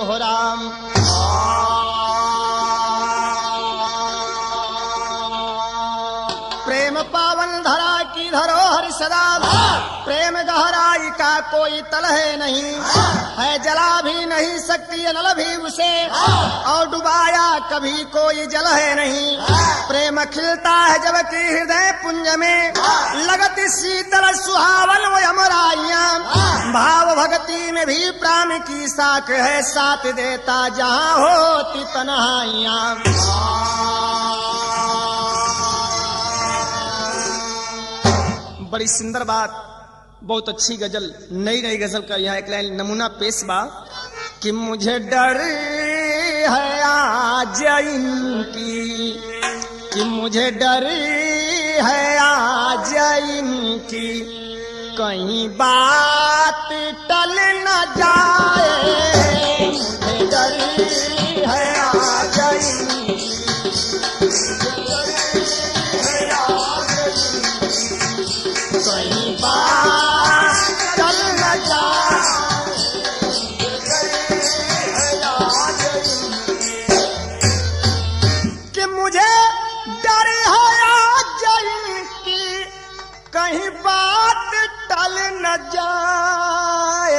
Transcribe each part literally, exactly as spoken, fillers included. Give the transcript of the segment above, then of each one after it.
हो राम। प्रेम पावन धरा की धरोहर सदा, प्रेम गहराई का कोई तल है नहीं, है जला भी नहीं सकती नल भी उसे, और डुबाया कभी कोई जल है नहीं। प्रेम खिलता है जबकि हृदय पुंज में, लगती शीतल सुहावन वो अमराइयां, भाव भक्ति में भी प्राण की साख है, साथ देता जहां होती तन्हाइयां। बड़ी सुंदर बात, बहुत अच्छी गजल, नई नई गजल का यहाँ एक लाइन नमूना पेश बा कि मुझे डर है आज इनकी, कि मुझे डर है आज इनकी, कहीं बात टल न जाए, मुझे डर है आज इनकी, कहीं बात टल न जाए, कि मुझे डर है आज इनकी, कहीं बात टल न जाए।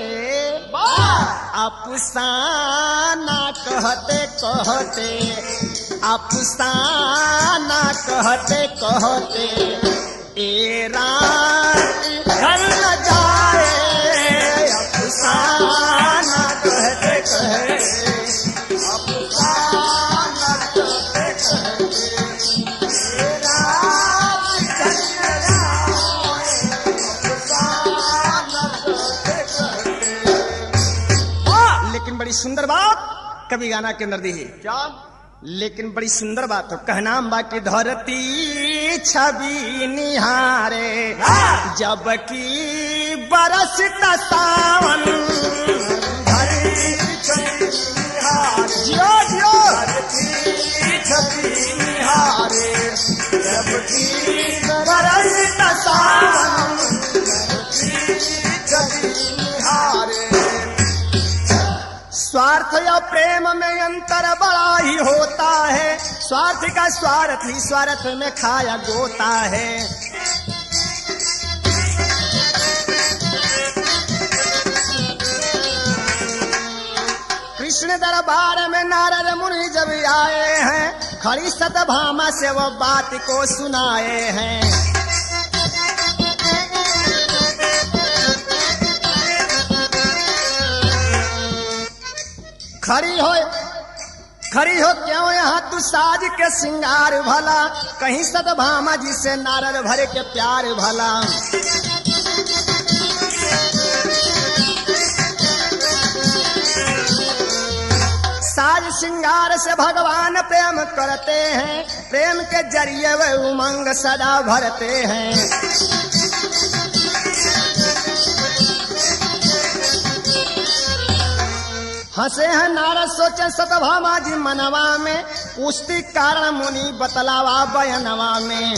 अफसाना कहते कहते, अफसाना कहते कहते, ए रात ढल न जाए, अफसाना कहते कहते, अफसाना कहते कहते, ए रात ढल न जाए, अफसाना कहते कहते। लेकिन बड़ी सुंदर बात कवि गाना के अंदर दी है क्या, लेकिन बड़ी सुंदर बात हो कहनाम बाकी धरती छवि निहारे, जबकि बरसता सावन, जियो जियो छवि निहारे, जबकि बरसता सावन, छवि निहारे। स्वार्थ या प्रेम में अंतर बड़ा ही होता है, स्वार्थ का स्वार्थ ही स्वार्थ में खाया गोता है। कृष्ण दरबार में नारद मुनि जब आए हैं, खड़ी सतभामा से वो बात को सुनाए हैं। खड़ी हो खड़ी हो क्यों यहाँ तू साज के सिंगार भला, कहीं सतभामा जी से नारद भरे के प्यार भला। साज सिंगार से भगवान प्रेम करते हैं, प्रेम के जरिए वे उमंग सदा भरते हैं। हंसे हैं नारद सोचे सतभामा जी मनवा में, पूछती कारण मुनि बतलावा बयनवा में।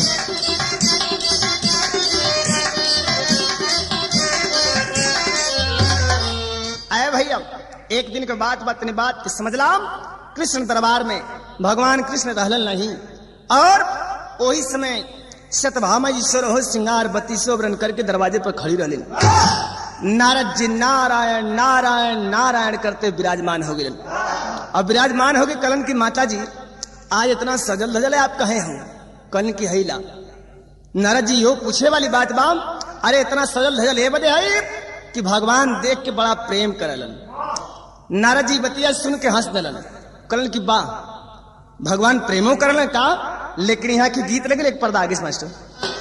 अरे भैया एक दिन के बाद बात बात समझलाम, कृष्ण दरबार में भगवान कृष्ण रहलन नहीं, और वही समय सतभामा जी सोरहो श्रृंगार बत्तीसों व्रन करके दरवाजे पर खड़ी रहली। नारद जी नारायण नारायण नारायण करते विराजमान हो गए। अब विराजमान हो गए कलन की माता जी, आज इतना सजल धजल है आप कहे हो, कलन की हैला। नारद जी यो पूछे वाली बात बाम, अरे इतना सजल धजल है बदे है कि भगवान देख के बड़ा प्रेम करलन। नारद जी बतिया सुन के हंस दलन, कलन की बा भगवान प्रेमो करलन का, लेकिन यहाँ की गीत लगे एक पर्दा आगे मास्टर।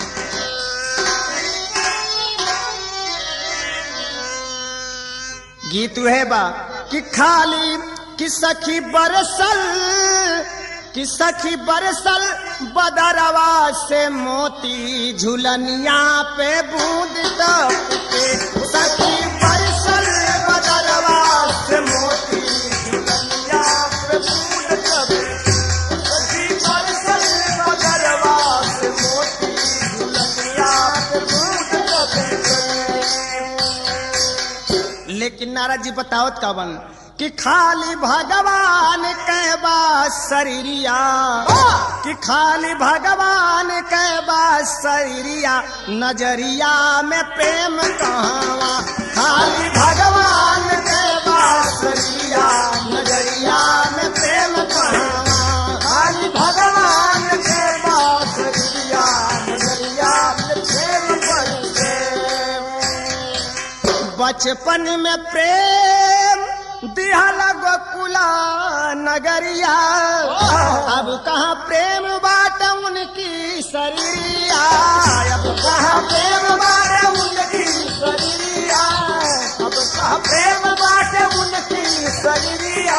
गीत है बा कि खाली कि सखी बरसल, कि सखी बरसल बदरवा से मोती, झुलनिया पे बूंद टपके, सखी बरसल बदरवा से मोती, झुलनिया पे बूंद टपके, सखी बरसल बदरवा से मोती, झुलनिया पे बूंद टपके। लेकिन नारद जी बताओ का बन कि खाली भगवान के बास शरीरिया, कि खाली भगवान के बास शरीरिया, नजरिया में प्रेम कहावा। खाली भगवान के बास शरीरिया, नजरिया में प्रेम कहावा। खाली भगवान के बास शरीरिया, नजरिया में प्रेम कहावा। बचपन में प्रेम दिहल गोकुला नगरिया, अब कहाँ प्रेम बाट उनकी शरीरिया, अब कहाँ प्रेम बाट उनकी शरीरिया, अब कहाँ प्रेम बाट उनकी शरीरिया।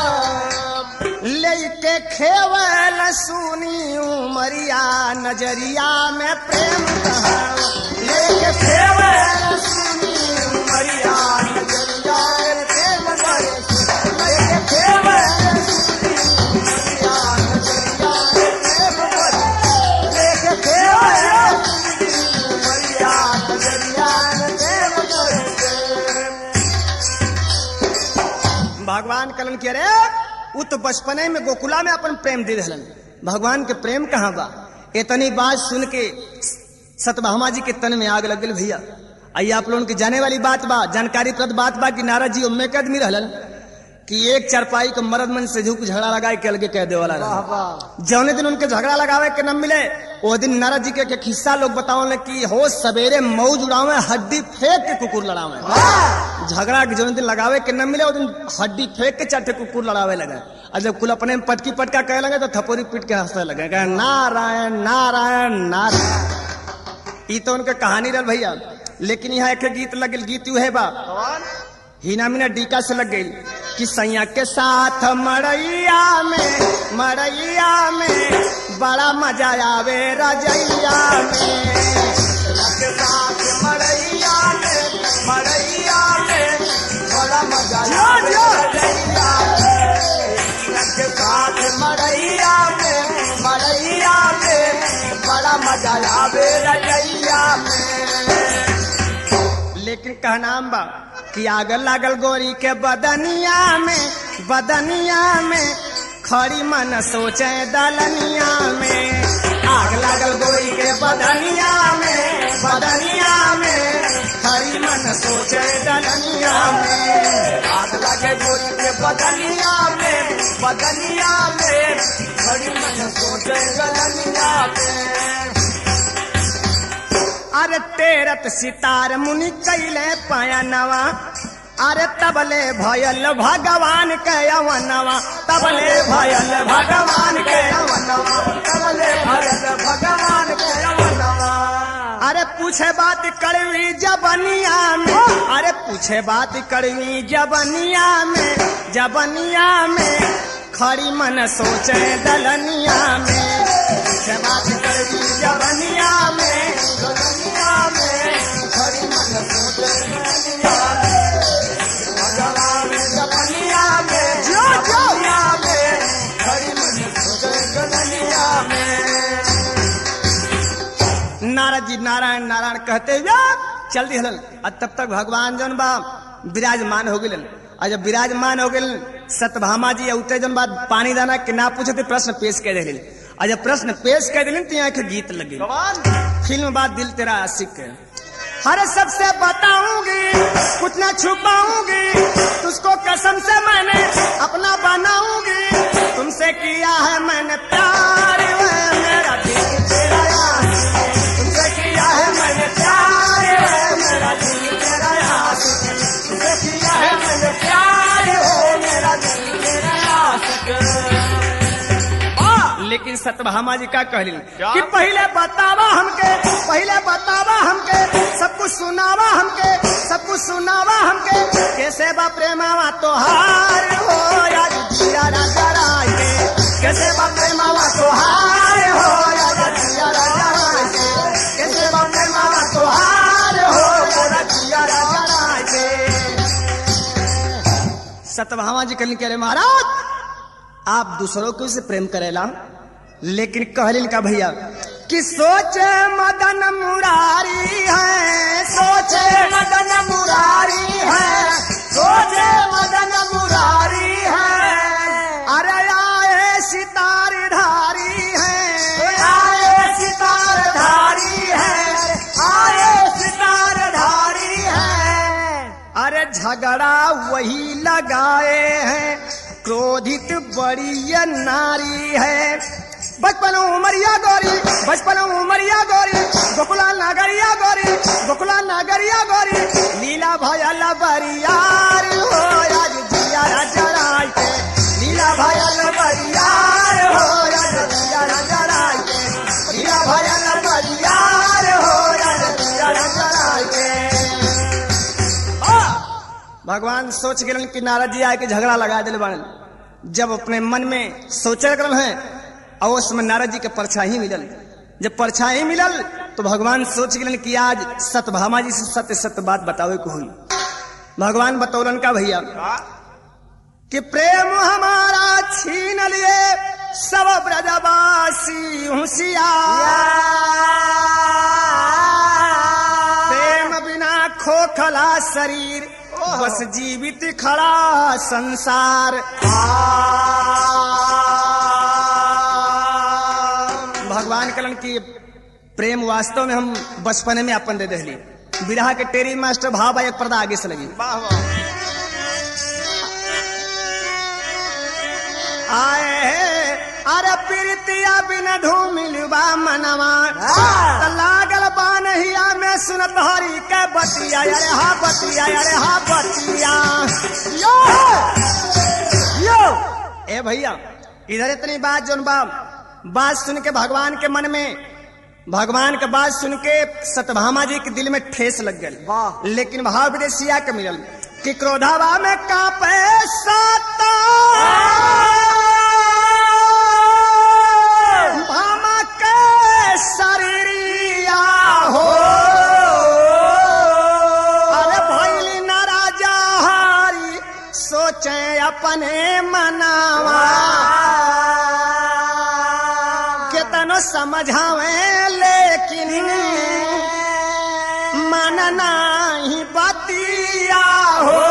लेके खेवल सुनी उमरिया, नजरिया में प्रेम कहाँ। लेके खेवल सुनी उमरिया, नजरिया में प्रेम करे। लेके खेवल सुनी उमरिया, नजरिया में प्रेम करे। लेके खेवल सुनी उमरिया, नजरिया में प्रेम करे। भगवान कलन के रे वो तो बचपने में गोकुला में अपन प्रेम दे रहलन। भगवान के प्रेम कहाँ बा? इतनी बात सुन के सत्यभामा जी के तन में आग लग गई। भैया आइए आप लोगों की जाने वाली बात बा, जानकारी प्रद बात बा कि नारद जी उम्मे के आदमी रहलन कि एक चारपाई को मरद मन से झूक झगड़ा लगाए के अलगे कह दे वाला रहा। जौने दिन उनके झगड़ा लगावे के न मिले वो दिन नारद जी के, के किस्सा लोग बताओ कि हो सवेरे मौज उड़ावे, हड्डी फेंक के कुकुर लड़ावे। झगड़ा के जौने दिन लगावे के न मिले वो दिन हड्डी फेंक के चाटे कुकुर लड़ावे लगे। और जब कुल अपने पटकी पटका कहे लगे तो थपोरी पीट के हंसने लगे, नारायण नारायण नारायण। ये तो उनका कहानी रहा भैया। लेकिन यहाँ एक गीत लगल, गीत यू है बा हिना मिना डीका से लग गई कि सैया के साथ मड़ैया में, मड़ैया में बड़ा मजा आवे रजैया में। के साथ मड़ैया में, मड़ैया में बड़ा मजा आवे रजैया में। के साथ मड़ैया में, मड़ैया में बड़ा मजा आवे रजैया में। लेकिन कहनाम बा कि आग लागल गोरी के बदनिया में, बदनिया में खड़ी मन सोचे दलनिया में। आग लागल गोरी के बदनिया में, बदनिया में खड़ी मन सोचे दलनिया में। आग लगे गोरी के बदनिया में, बदनिया में खड़ी मन सोचे दलनिया में। अरे तेरत सितार मुनि कैले पाया नवा, अरे तबले भयल भगवान के अवनवा, तबले भयल भगवान के अवनवा, तबले भयल भगवान के अवनवा। अरे पूछे बात कड़वी जबनिया में, अरे पूछे बात कड़वी जबनिया में, जबनिया में खड़ी मन सोचे दलनिया में। पूछे बात कड़वी जबनिया में, दलनिया में खड़ी मन सोचे दलनिया में। भगवान जबनिया में, जो जबनिया में खड़ी मन सोचे दलनिया में। नारद जी नारायण नारायण कहते हुए चल दी हलन। और तब तक भगवान जौन बा विराजमान हो गए। और जब विराजमान हो गए सत्यभामा जी उठे जौन बात पानी दाना के ना पूछे थे प्रश्न पेश कर दे। और जब प्रश्न पेश कर दिले तो यहाँ के गीत लगे। फिल्म बात दिल तेरा आशिक है। हर सबसे बताऊंगी कुछ न छुपाऊंगी, तुझको कसम से मैंने अपना बनाऊंगी। तुमसे किया है मैंने प्यार, मेरा दिल तेरा आशिक। तुमसे किया है मैंने प्यार, मेरा दिल तेरा आशिक। तुमसे किया है मैंने प्यार, हो मेरा दिल तेरा आशिक। लेकिन सत्यभामा जी का कहली कि पहले बतावा हमके, पहले बतावा हमके, सब कुछ सुनावा हमके, सब कुछ सुनावा हमके। कैसे बा प्रेमावा तोहार हो यार जिया राजा राय के। कैसे बा प्रेमावा तोहार हो यार जिया राजा राय के। कैसे बा प्रेमावा तोहार हो यार जिया राजा राय के। सत्यभामा जी कहली कह रहे महाराज आप दूसरों को से प्रेम करेला, लेकिन कहलिन का भैया कि सोचे मदन मुरारी है, सोचे मदन मुरारी है, सोचे मदन मुरारी है। अरे आए सितार धारी है, आए सितार धारी है, आए सितार धारी है। अरे झगड़ा वही लगाए हैं, क्रोधित बड़ी ये नारी है। बचपन उमरिया गोरी, बचपन उमरिया गोरी, गोकुला नगरिया गोरी, गोकुला नगरिया गोरी, लीला भयल बरियार हो आज जिया जराय के, लीला भयल बरियार हो आज जिया जराय के, लीला भयल बरियार हो आज जिया जराय के। भगवान सोच गए कि नारद जी आके झगड़ा लगा दिल बन। जब अपने मन में सोचे कर है और उसमें नारद जी के परछाई मिलल। जब परछाई मिलल तो भगवान सोच गए कि आज सत्यभामा जी से सत्य सत्य बात बतावे को हुई। भगवान बतौलन का भैया कि प्रेम हमारा छीन लिए सब ब्रजवासी होशियार, प्रेम बिना खोखला शरीर बस जीवित खड़ा संसार। भगवान कलन की प्रेम वास्तव में हम बचपने में अपन दे दहली। विरहा के टेरी मास्टर भाव एक पर्दा आगे से लगी। आए अरे प्रीतिया बिन धूमिलबा मनवा, लागल बानहिया में सुनत हरी के बतिया। अरे हा बतिया, अरे हा बतिया। यो यो ए भैया इधर इतनी बात जोन बाप बात सुन के भगवान के मन में, भगवान के बात सुन के सत्यभामा जी के दिल में ठेस लग गई। लेकिन भाव विदेशिया के मिलल कि क्रोधावा में कांपे साता, भामा के शरीरिया हो। अरे भैली न राजा हारी सोचे अपने मनावा, समझावे लेकिन मन नहीं बतिया हो।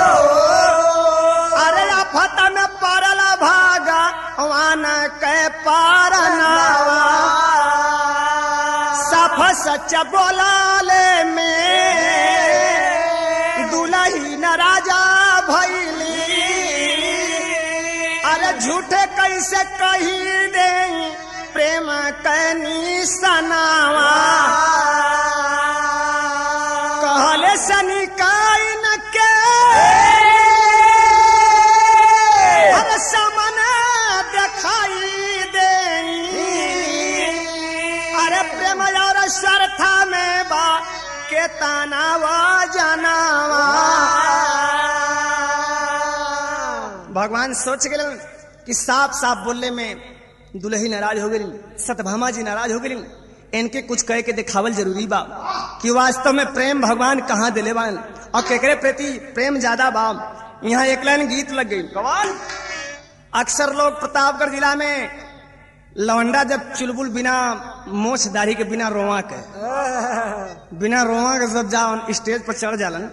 अरे आफत में पड़ल भागा वान के पारनावा, सफ सच बोलाले में दुलही न राजा भैली। अरे झूठे कैसे कही दे प्रेम कनी सनावा, कहले सनिकाई न के हर समन दिखाई दे। अरे प्रेम और श्रद्धा में बा के तनावा जनावा। भगवान सोच गए कि साफ साफ बोलने में दुल्ही नाराज हो गई, सत्यभामा जी नाराज हो गई। इनके कुछ कह के दिखावल जरूरी बा कि वास्तव में प्रेम भगवान कहाँ दिले बान और केकरे प्रति प्रेम ज्यादा बा। यहाँ एक लाइन गीत लग गई। अक्सर लोग प्रतापगढ़ जिला में लौंडा जब चुलबुल बिना मोछ दाढ़ी के, बिना रोवा के, बिना रोवा के जब जाओ स्टेज पर चढ़ जालन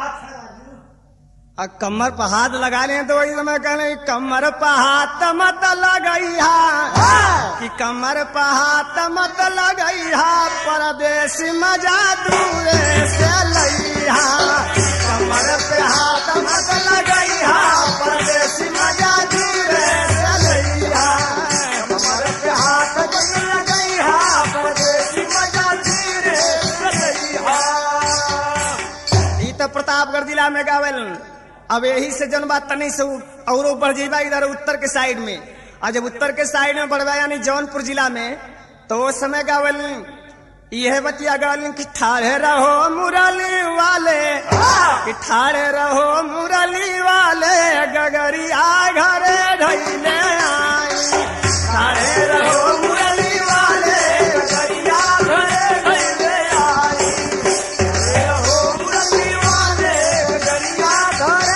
और कमर पर हाथ लगा ले तो वही समय कहने कमर पर हाथ मत लगैहा, कि कमर पर हाथ मत लगैहा, परदेसी मजा दूरे से लैहा। कमर पे हाथ मत लगैहा, परदेसी मजा दूरे से लैहा। कमर पे हाथ मत लगैहा, परदेसी मजा दूरे से लैहा। ई तो प्रतापगढ़ जिला में गावल। अब यही से जन बात तनी से और ऊपर जीवा इधर उत्तर के साइड में, और जब उत्तर के साइड में बढ़वा यानी जौनपुर जिला में, तो वो समय गावल यह बतिया गावल कि ठाड़े रहो मुरली वाले, कि ठाड़े रहो मुरली वाले, गगरिया घरे ढैले आई। ठाड़े रहो मुरली वाले, गगरिया घरे ढैले आई। ठाड़े रहो मुरली वाले, गगरिया घरे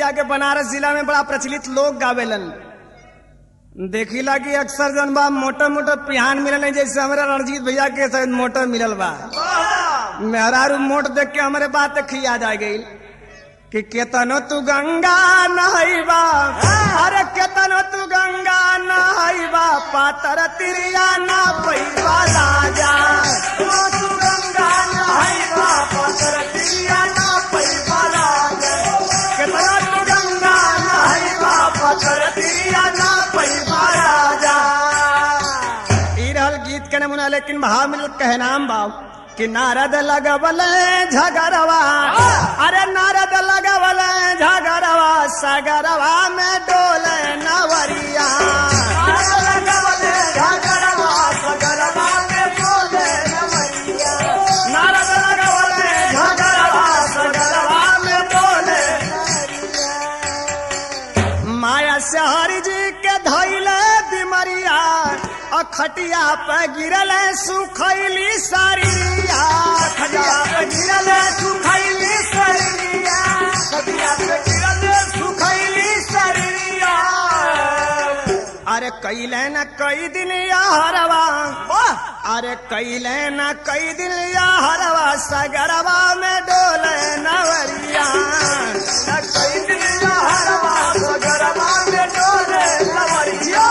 भैया के बनारस जिला में बड़ा प्रचलित लोग गावेलन। देखिला कि अक्सर जन बा मोटा मोटा पिहान मिलल है, जैसे हमारे रणजीत भैया के शायद मोटा मिलल बा। मेहरारू मोट देख के हमारे बात खिया जा गई कि केतनो तू गंगा नहाइबा, अरे केतनो तू गंगा नहाइबा, पातर तिरिया ना पैबा राजा। तू गंगा नहाइबा, पातर तिरिया ना पैबा राजा। केतनो तू गंगा नहाइबा, पातर तिरिया ना पैबा राजा। ई रहल गीत के नमूना, लेकिन भाव मिल कहनाम बाब कि नारद लगवले झगरवा, अरे नारद लगवले झगरवा, सगरवा में डोले नवरिया। नारद लगवले झगरवा, सगरवा में डोले नवरिया। नारद लगवले झगरवा, सगरवा में डोले नवरिया। माया से हरि जी के धैले बिमरिया, खटिया पे गिरल सुखैली सारिया। खटिया पे गिरल सुखैली सारिया, खटिया पे गिरल सुखैली सारिया। अरे कैले न कई दिन या हरवा, अरे कैले न कई दिन या हरवा, सगरवा में डोले नवरिया। कई दिन या हरवा, सगरवा में डोले नवरिया।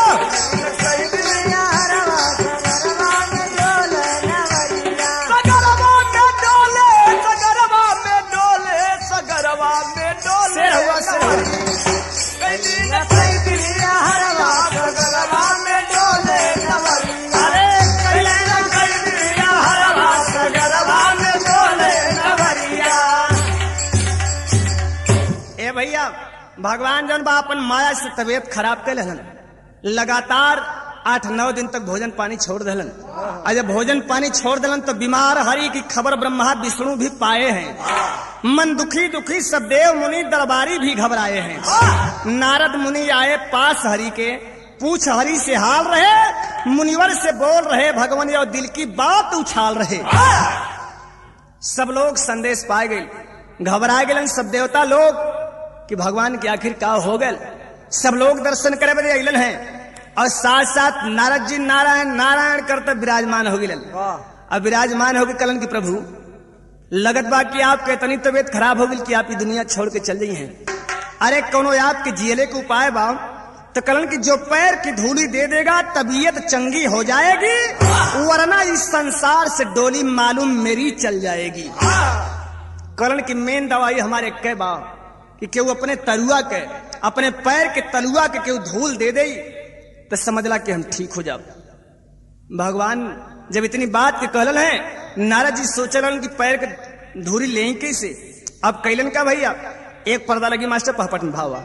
भैया भगवान जन बा अपन माया से तबीयत खराब कर लेलन, लगातार आठ नौ दिन तक भोजन पानी छोड़ देलन। और जब भोजन पानी छोड़ देलन तो बीमार हरि की खबर ब्रह्मा विष्णु भी पाए हैं। मन दुखी दुखी सब देव मुनि दरबारी भी घबराए हैं। नारद मुनि आए पास हरि के, पूछ हरि से हाल रहे, मुनिवर से बोल रहे भगवान और दिल की बात उछाल रहे। सब लोग संदेश पाए गए, घबरा गए सब देवता लोग कि भगवान के आखिर का हो गए। सब लोग दर्शन करे बदे अइलन हैं और साथ साथ नारद जी नारायण नारायण करते विराजमान हो गए। अब विराजमान हो गए कलन की प्रभु लगत बा कि आपके इतनी तबीयत खराब हो गई कि आप ये दुनिया छोड़ के चल गई हैं। अरे कोनो आपके जियले के उपाय बा तो कलन की जो पैर की धूली दे देगा तबीयत चंगी हो जाएगी, वरना इस संसार से डोली मालूम मेरी चल जाएगी। कलन की मेन दवाई हमारे कह बा कि केहू अपने तरुआ के अपने पैर के तलुआ के केहू धूल दे दे तो समझला कि हम ठीक हो जाओ। भगवान जब इतनी बात के कहलन है, नारद जी सोचलन कि पैर के धूरी ले कैसे। अब कैलन का भैया एक पर्दा लगी मास्टर पहपट में भावा।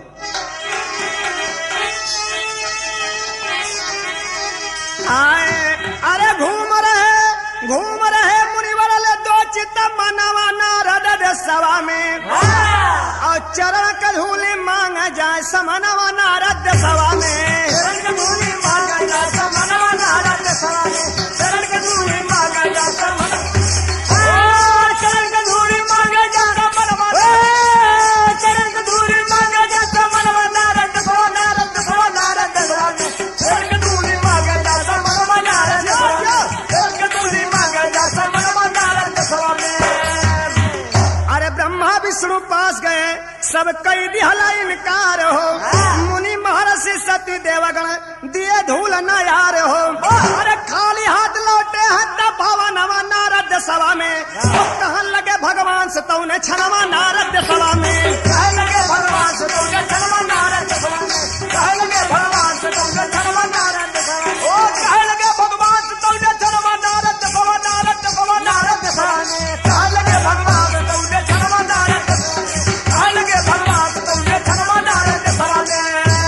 आए अरे घूम रहे घूम रहे मुनिवर ले दो चित्त मनवा नारद दे सवा में, और चरण का धूली मांग जाए समनवा नारद दे सवा में। चरण का धूली मांग जाए समनवा नारद दे सवा में। चरण का धूली मांग जाए समनवा, चरण का धूली मांग जाए समनवा, चरण का धूली मांग जाए समनवा नारद दे सवा नारद दे सवा नारद दे सवा में। चरण का धूली मांग जाए समनवा नारद दे सवा, चरण का धूली मांग जाए समनवा नारद दे सवा में। अरे ब्रह्मा विष्णु पास गए सब कई दिहला इनकार हो, मुनि महर्षि सती देवगण दिए धूल न यार हो। अरे खाली हाथ लौटे हत्ता भवन नारद सभा में, कहन लगे भगवान से तौने छनवा नारद सभा में। कहन लगे भगवान से तौने छनवा नारद सभा में। कहन लगे भगवान से तौने छनवा नारद सभा में। ओ कहन लगे भगवान से तौने छनवा नारद सभा नारद सभा नारद सभा में। कहन लगे भगवान से तौने छनवा नारद सभा में। कहन लगे भगवान से तौने छनवा नारद सभा में।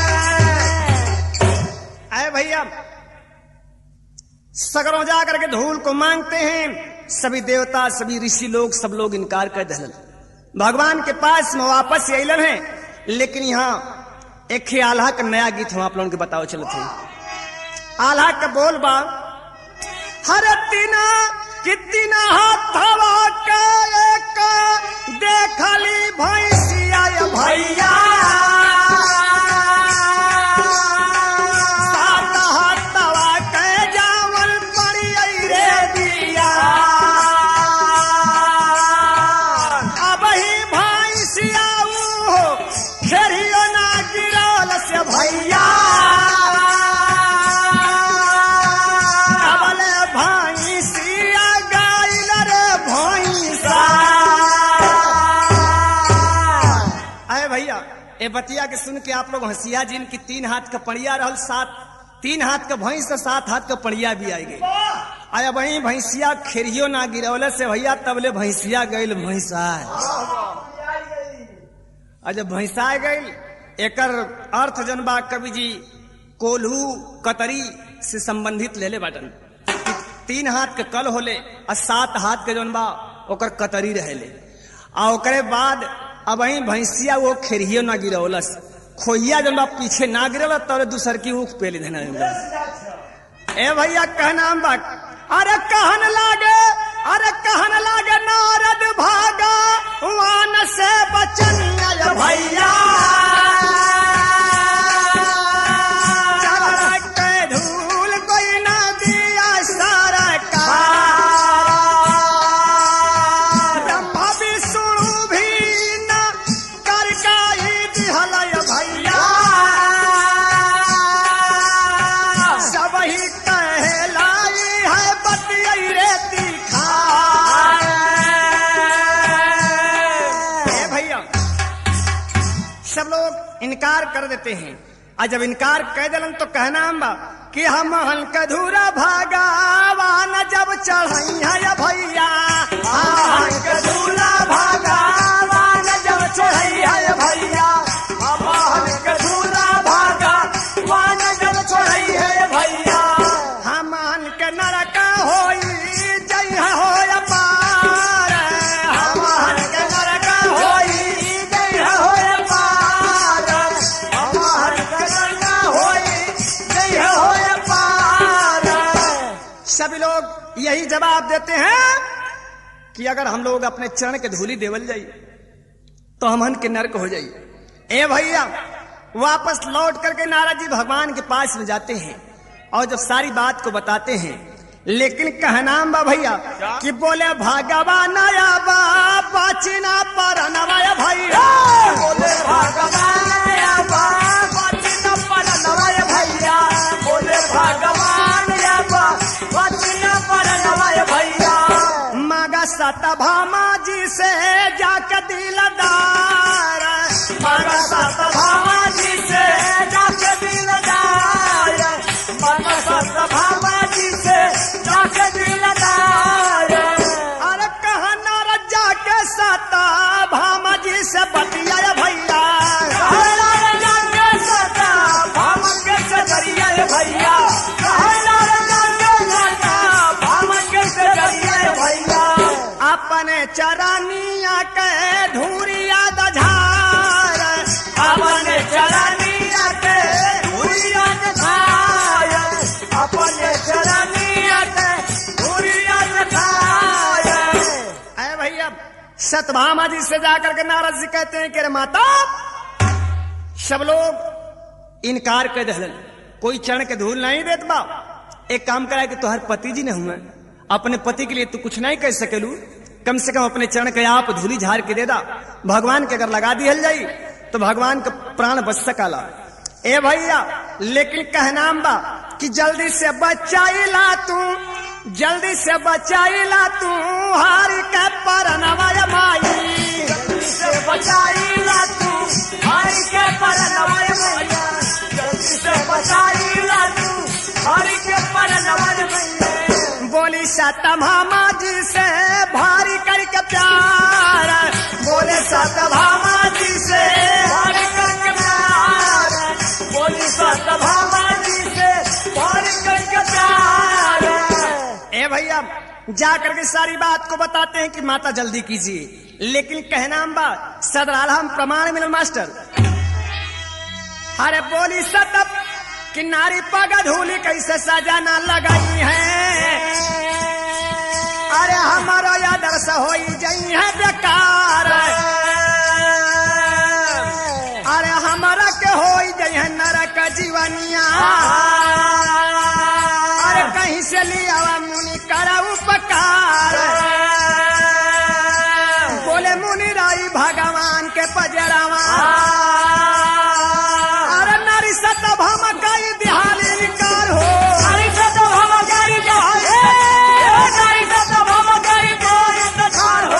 आए भैया सगरों जा करके धूल को मांगते हैं। सभी देवता सभी ऋषि लोग सब लोग इनकार कर दहलन। भगवान के पास में वापस अलन है, लेकिन यहाँ एक ही आल्हा का नया गीत हम आप लोगों के बताओ चलते हैं। आल्हा का बोल बा हर तीना कितना हाथवा का एक देखली भैंसिया भैया ए बतिया के सुन के आप लोग हंसिया जिन की तीन हाथ का पड़िया रहल, सात तीन हाथ का भैंस से सात हाथ का पड़िया भी आई गई। आया वही भैंसिया खेरियो ना गिरौले से भैया तबले भैंसिया गईल भैंसा जब भैंसा गईल। एकर अर्थ जनबा कवि जी कोल्हू कतरी से संबंधित ले ले बाटन। तीन हाथ के कल होले और सात हाथ के जनबा ओकर कतरी रहेले। आ ओकरे बाद अब वही भैंसिया वो खेरियो ना गिरौलस, खोहिया जनबा पीछे ना गिरल तब दूसर की ऊख पे लेना। ए भैया कहना बा अरे कहन लागे अरे कहन लागे नारद भागा वान से बचन भैया धूल कोई ना दिया सारा का ब्रह्मा विष्णु भी न कर काई दिहलय भैया सब ही कहलाई है बतियई रे तीखा। भैया सब लोग इनकार कर देते हैं और जब इनकार कह दिलन तो कहना बा कि हम हल्क धूरा भागावान जब चढ़ई है भैया हल्क धूरा भागावान जब चढ़ई है भैया हम हल्क धूरा भागावान जब चढ़ई है भैया हम हल्क नरक होई जय हो पार हम हल्क नरक होई जय हो पार हम हल्क नरक होई जय हो पार। सभी लोग यही जवाब देते हैं कि अगर हम लोग अपने चरण के धूली देवल जाई तो हमन के नरक हो जाई। ए भैया वापस लौट करके नारद जी भगवान के पास में जाते हैं और जब सारी बात को बताते हैं, लेकिन कहना बा भैया कि बोले भगवान आया बा बचना पर नवाय भैया बोले भगवान आया बा बचना पर नवाय भैया बोले भगवान आया बा बचना पर नवाय भैया मगा सत भामा जी से जाके दिलदार मगा सत भामा जी से जाके दिलदार मगा सत भामा जी से जाके दिलदार। अरे कहना रजा के सता भामा जी से बतिया भैया कहना रजा के सता भामा के सजरिया भैया कहना रजा के सता भामा के सजरिया भैया अपने चरनिया के धूरिया दझार अपने चरनिया के धूरिया दझार अपने चरनिया के धूरिया दझार। ऐ भैया सतभामा जी से जाकर के नारद जी कहते हैं कि रे माता सब लोग इनकार कर दहलन, कोई चरण के धूल नहीं देत बा। एक काम करा कि तुहार पति जी न हुए, अपने पति के लिए तू कुछ नहीं कर सकेलू, कम से कम अपने चरण के आप धूली झाड़ के दे दा। भगवान के अगर लगा दिहल जाई तो भगवान का प्राण बच सकाला। ए भैया लेकिन कहना बा कि जल्दी से बचाइला तू जल्दी से बचाइला तू हारी के परनवाय माई जल्दी से बचाइला तू हारी के परनवाय मैया जल्दी से बचाइला तू हारी के परनवाय मैया बोली सतभामा जी से भारी करके प्यार बोले सतभामा जी से भारी करके प्यार बोली सतभामा जी से भारी करके प्यार। ए भैया जा करके सारी बात को बताते हैं कि माता जल्दी कीजिए, लेकिन कहना बा सदराल हम प्रमाण मिल मास्टर। अरे बोली सतब कि नारी पग धूली कैसे सजाना लगाई है अरे हमारा आदर्श होई जई है बेकार अरे हमारा के होई जई है नरक जीवनिया अरे कहीं से लिया मुनि करा उपकार बोले मुनि राई भगवान के पजरावा अरे नारी सतभामा कई दिहाली निकार हो नारी सतभामा कई दिहाली नारी सतभामा कई दिहाली निकार हो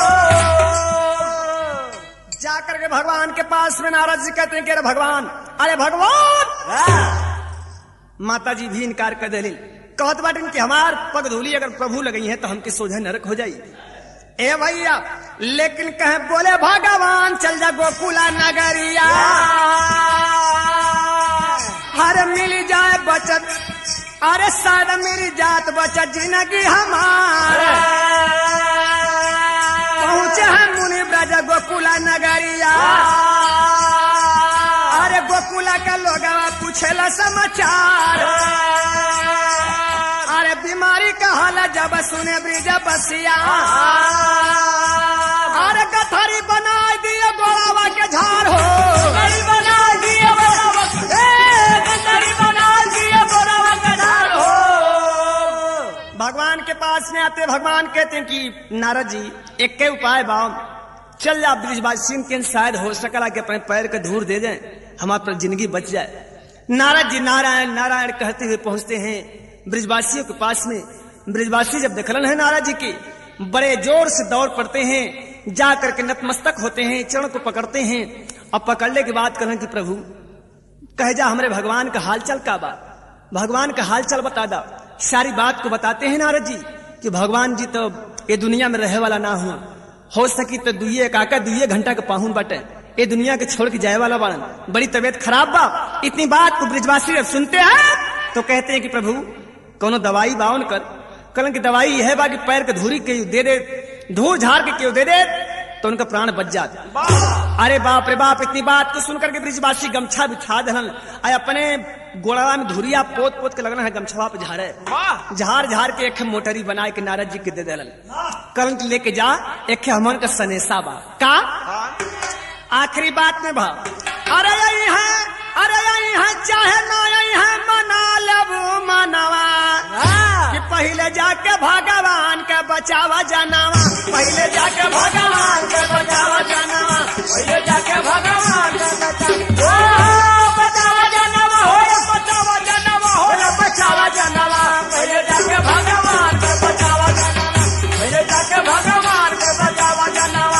पास में नारद जी कहते हैं कि अरे भगवान, अरे भगवान। माता जी भी इनकार कर दिली, कहत बाटिन कि हमार पग धूली अगर प्रभु लगई है तो हमके सोझे नरक हो जाई। ए भैया, लेकिन कहे बोले भगवान चल जा गोकुला नगरिया, हर मिल जाए बचत, अरे शायद मेरी जात बचत जिंदगी हमारे। पहुंचे हैं मुनि ब्रज गोकुला नगरिया, अरे गोकुला का लोग पूछेला समाचार, अरे बीमारी का हाल जब सुने ब्रिज बसिया, अरे गठरी बना दिए गोलावा के झाड़ हो, बना दिए भगवान के पास में आते। भगवान कहते हैं कि नारद जी एक के उपाय बाम, चल जा ब्रिजवासी के शायद हो सकला कि अपने पैर के धूल दे दें, हमारे पर जिंदगी बच जाए। नारद जी नारायण नारायण कहते हुए पहुंचते हैं ब्रिजवासियों के पास में। ब्रिजवासी जब देखलन है नारद जी की, बड़े जोर से दौड़ पड़ते हैं, जा करके नतमस्तक होते हैं, चरण को पकड़ते हैं और पकड़ने के बाद कहलन कि प्रभु कह जा हमारे भगवान का हालचाल का बा, भगवान का हालचाल बता दा। सारी बात को बताते हैं नारद जी कि भगवान जी तो ये दुनिया में रहे वाला ना हो, हो सकी तो दुइये काका दुइये घंटा के पाहुन बटे, ये दुनिया के छोड़ के जाए वाला बाड़न, बड़ी तबीयत खराब बा। इतनी बात को ब्रिजवासी जब सुनते हैं तो कहते हैं कि प्रभु कोनो दवाई बावन कर, कलन की दवाई यह बा कि पैर के धूरी के दे दे, धूल झाड़ के क्यों दे दे तो उनका प्राण बच जाता। अरे बाप रे बाप, इतनी बात को सुनकर के ब्रिजवासी गमछा बिछा दहन, अपने गोड़वा में धुरिया पोत पोत के लगना है गमछवा पे झाड़े, झाड़ झाड़ के एक मोटरी बना के नारद जी के दे दहन, कलन लेके जा एक हमन का सनेसा बा का। आखिरी बात में भाव, अरे यही है, अरे यही है चाहे ना यही है मना लेबू मनवा, कि पहले जाके भगवान के बचावा जनावा, पहले जाके भगवान के बचावा जनावा, पहले जाके भगवान के बचावा जनावा हो, बचावा जनावा हो, बचावा जनावा, पहले जाके भगवान के बचावा जनावा, पहले जाके भगवान के बचावा जनावा।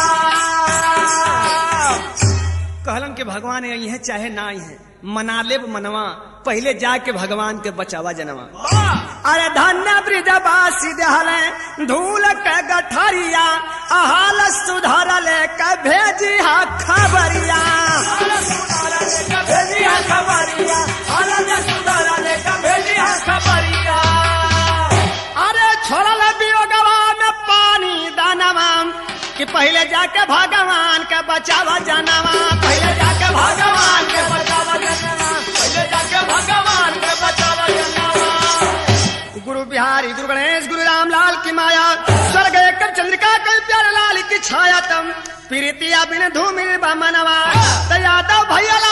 कहलन के भगवान यही है चाहे ना ही है, मना लेब मनवा, पहले जाके भगवान के बचावा जनवा। अरे धन्य ब्रिजवासी देहले धूल के गठरिया, अहाल सुधार ले के भेजी हा खबरिया, भेजी हा खबरिया, सुधार ले के भेजी हा खबरिया। अरे छोड़ल बियोगवा में पानी दानवा, कि पहले जाके भगवान के बचावा जानवा, पहले जाके भगवान के बचावा जानवा, पहले जाके भगवान के बचावा जानवा। गुरु बिहारी गुरु गणेश गुरु रामलाल की माया, स्वर्ग एक चंद्रिका कई प्यार लाल की छाया, तम प्रीतिया बिन धूमिल बमनवा, तो यादव भैया